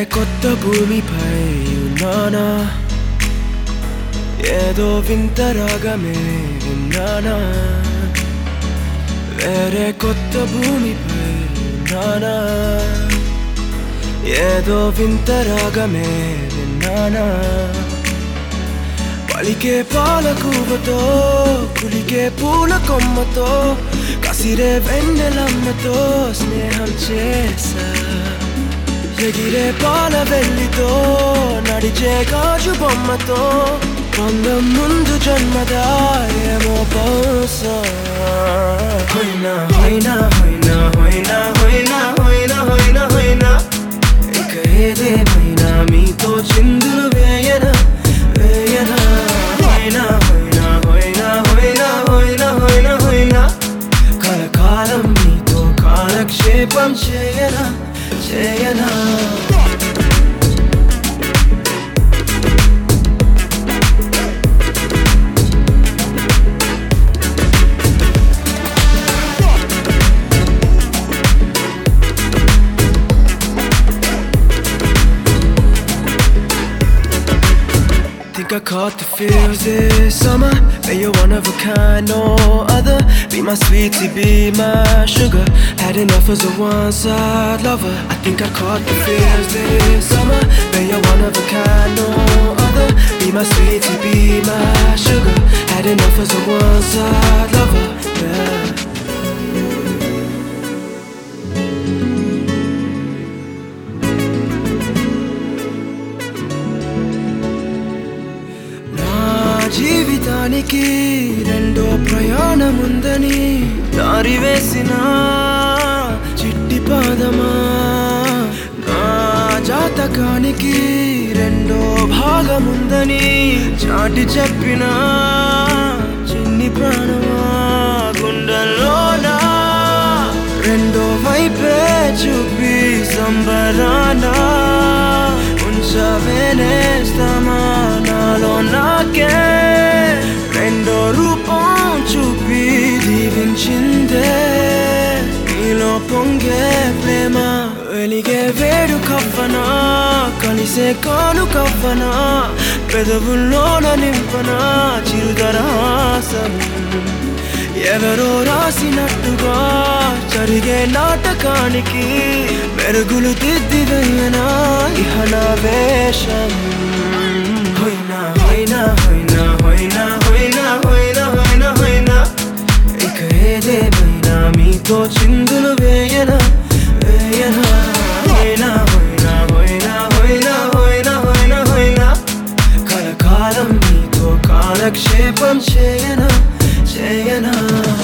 కొత్త భూమిపై ఉన్నానా ఏదో వింత రాగమే విన్నానా వేరే కొత్త భూమిపై ఉన్నానా ఏదో వింత రాగమే విన్నానా పలికే పాలకూవతో కులికే పూల కొమ్మతో కసిరే వెన్నెలమ్మతో స్నేహం చేసా ఎగిరే పాల వెల్లితో నడిచే గాజు బొమ్మతో పొందం ముందు జన్మదా ఏమో బహుశా హోయినా హోయినా హోయినా హోయినా హోయినా హోయినా హోయినా హోయినా ఇక ఏదేమైనా మీతో చిందులు వేయనా వేయనా హోయినా హోయినా హోయినా హోయినా హోయినా హోయినా హోయినా కలకాలం మీతో కాలక్షేపం చేయనా చేయనా Think I caught the feels this summer. Bet you're one of a kind, no other. Be my sweetie, be my sugar. Had enough as a one-side lover. I think I caught the feels this summer. Bet you're one of a kind, no other. Be my sweetie, be my sugar. Had enough as a one-side lover. Yeah. జీవితానికి రెండో ప్రయాణముందని దారి వేసిన చిట్టి పాదమా నా జాతకానికి రెండో భాగముందని చాటి చెప్పిన చిన్ని ప్రాణమా గుండెల్లోనా రెండో వైపే చూపి సంబరానా ఉంచవేనేస్తామా నాలో నాకే రెండో రూపం చూపి దీవించిందే నీలో పొంగే ప్రేమ వెలిగే వేడు కవ్వనా కలిసే కాను కవ్వనా పెదవుల్లోన నింపనా చిరుదరహాసం ఎవరో రాసినట్టుగా జరిగే నాటకానికి మెరుగులు దిద్దివయ్యనా ఇహనా వేషం హోయినా హోయినా హోయినా హోయినా హోయినా హోయినా హోయినా హోయినా ఇక ఏదేమైనా మీతో చిందులు వేయనా వేయనా హోయినా హోయినా హోయినా హోయినా హోయినా హోయినా హోయినా కలకాలం మీతో కాలక్షేపం చేయనా చేయనా